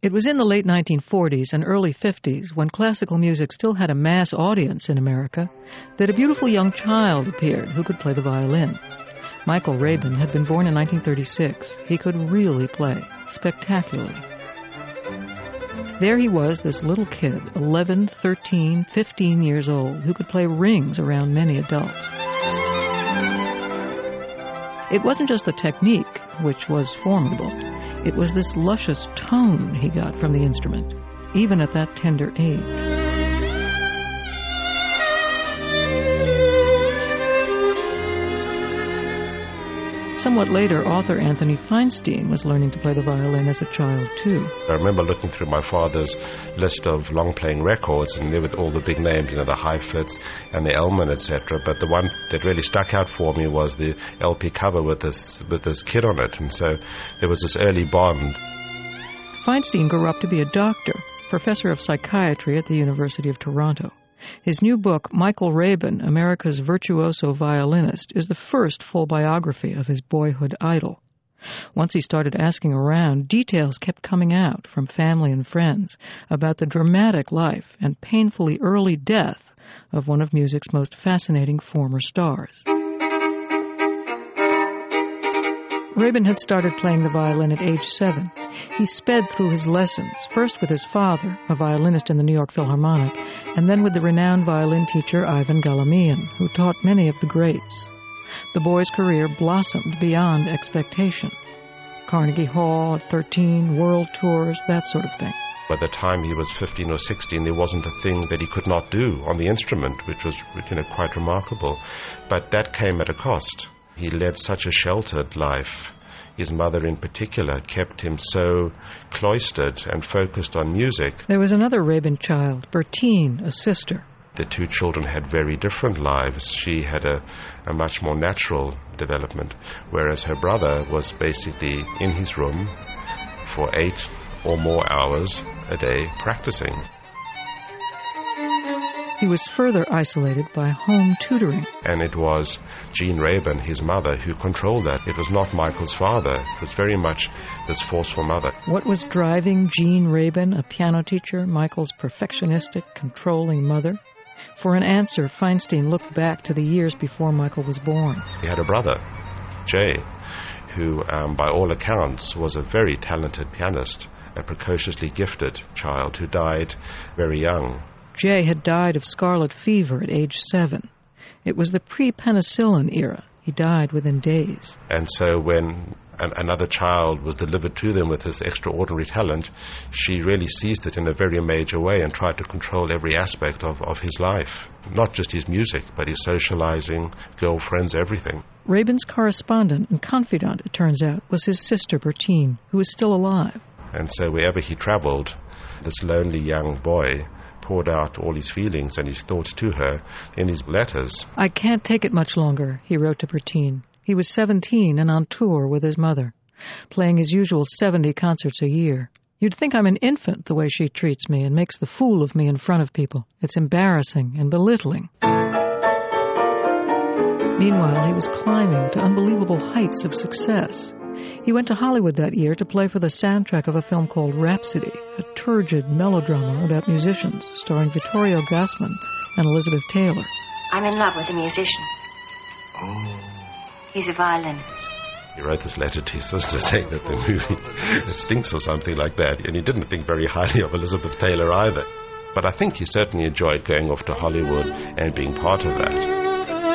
It was in the late 1940s and early 50s, when classical music still had a mass audience in America, that a beautiful young child appeared who could play the violin. Michael Rabin had been born in 1936. He could really play, spectacularly. There he was, this little kid, 11, 13, 15 years old, who could play rings around many adults. It wasn't just the technique, which was formidable. It was this luscious tone he got from the instrument, even at that tender age. Somewhat later, author Anthony Feinstein was learning to play the violin as a child, too. I remember looking through my father's list of long-playing records, and there were all the big names, the Heifetz and the Elman, etc. But the one that really stuck out for me was the LP cover with this kid on it, and so there was this early bond. Feinstein grew up to be a doctor, professor of psychiatry at the University of Toronto. His new book, Michael Rabin, America's Virtuoso Violinist, is the first full biography of his boyhood idol. Once he started asking around, details kept coming out from family and friends about the dramatic life and painfully early death of one of music's most fascinating former stars. Rabin had started playing the violin at age 7. He sped through his lessons, first with his father, a violinist in the New York Philharmonic, and then with the renowned violin teacher Ivan Galamian, who taught many of the greats. The boy's career blossomed beyond expectation. Carnegie Hall at 13, world tours, that sort of thing. By the time he was 15 or 16, there wasn't a thing that he could not do on the instrument, which was quite remarkable. But that came at a cost. He led such a sheltered life. His mother in particular kept him so cloistered and focused on music. There was another Rabin child, Bertine, a sister. The two children had very different lives. She had a much more natural development, whereas her brother was basically in his room for 8 or more hours a day practicing. He was further isolated by home tutoring. And it was Jean Rabin, his mother, who controlled that. It was not Michael's father. It was very much this forceful mother. What was driving Jean Rabin, a piano teacher, Michael's perfectionistic, controlling mother? For an answer, Feinstein looked back to the years before Michael was born. He had a brother, Jay, who, by all accounts, was a very talented pianist, a precociously gifted child who died very young. Jay had died of scarlet fever at age 7. It was the pre-penicillin era. He died within days. And so when another child was delivered to them with this extraordinary talent, she really seized it in a very major way and tried to control every aspect of his life. Not just his music, but his socializing, girlfriends, everything. Rabin's correspondent and confidant, it turns out, was his sister Bertine, who was still alive. And so wherever he traveled, this lonely young boy poured out all his feelings and his thoughts to her in his letters. I can't take it much longer, he wrote to Bertine. He was 17 and on tour with his mother, playing his usual 70 concerts a year. You'd think I'm an infant the way she treats me and makes the fool of me in front of people. It's embarrassing and belittling. Meanwhile, he was climbing to unbelievable heights of success. He went to Hollywood that year to play for the soundtrack of a film called Rhapsody, a turgid melodrama about musicians, starring Vittorio Gassman and Elizabeth Taylor. I'm in love with a musician. Oh. He's a violinist. He wrote this letter to his sister saying that the movie stinks or something like that, and he didn't think very highly of Elizabeth Taylor either. But I think he certainly enjoyed going off to Hollywood and being part of that.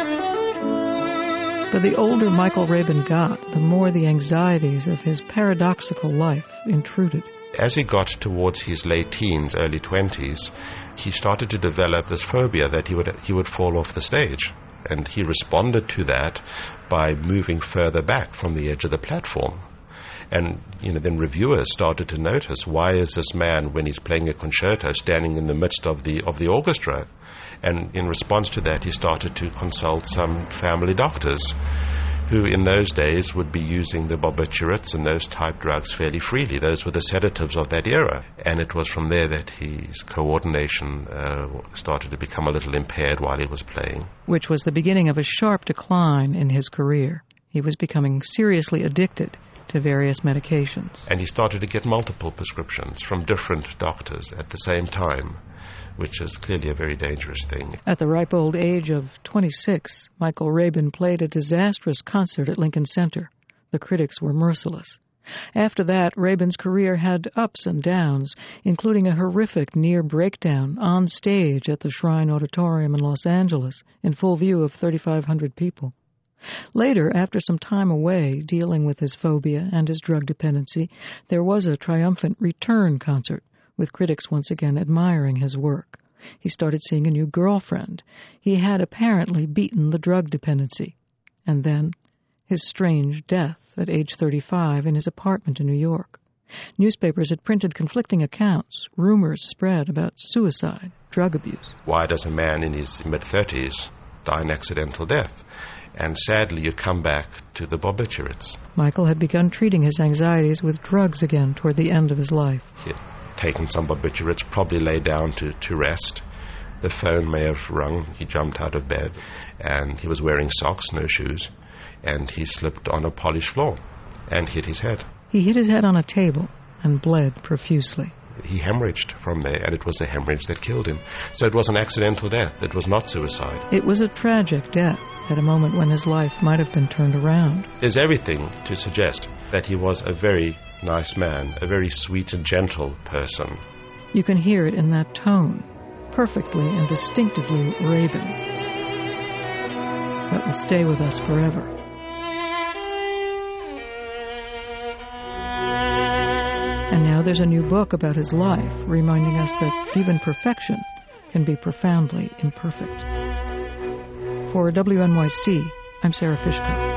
But the older Michael Rabin got, the more the anxieties of his paradoxical life intruded. As he got towards his late teens, early 20s, he started to develop this phobia that he would fall off the stage. And he responded to that by moving further back from the edge of the platform. And then reviewers started to notice, why is this man, when he's playing a concerto, standing in the midst of the orchestra? And in response to that, he started to consult some family doctors who in those days would be using the barbiturates and those type drugs fairly freely. Those were the sedatives of that era. And it was from there that his coordination started to become a little impaired while he was playing. Which was the beginning of a sharp decline in his career. He was becoming seriously addicted. to various medications. And he started to get multiple prescriptions from different doctors at the same time, which is clearly a very dangerous thing. At the ripe old age of 26, Michael Rabin played a disastrous concert at Lincoln Center. The critics were merciless. After that, Rabin's career had ups and downs, including a horrific near breakdown on stage at the Shrine Auditorium in Los Angeles in full view of 3,500 people. Later, after some time away dealing with his phobia and his drug dependency, there was a triumphant return concert, with critics once again admiring his work. He started seeing a new girlfriend. He had apparently beaten the drug dependency. And then his strange death at age 35 in his apartment in New York. Newspapers had printed conflicting accounts. Rumors spread about suicide, drug abuse. Why does a man in his mid-30s die an accidental death? And sadly, you come back to the barbiturates. Michael had begun treating his anxieties with drugs again toward the end of his life. He had taken some barbiturates, probably lay down to rest. The phone may have rung. He jumped out of bed, and he was wearing socks, no shoes, and he slipped on a polished floor and hit his head. He hit his head on a table and bled profusely. He hemorrhaged from there, and it was a hemorrhage that killed him. So it was an accidental death. It was not suicide. It was a tragic death at a moment when his life might have been turned around. There's everything to suggest that he was a very nice man, a very sweet and gentle person. You can hear it in that tone, perfectly and distinctively Rabin. That will stay with us forever. And now there's a new book about his life, reminding us that even perfection can be profoundly imperfect. For WNYC, I'm Sarah Fishkin.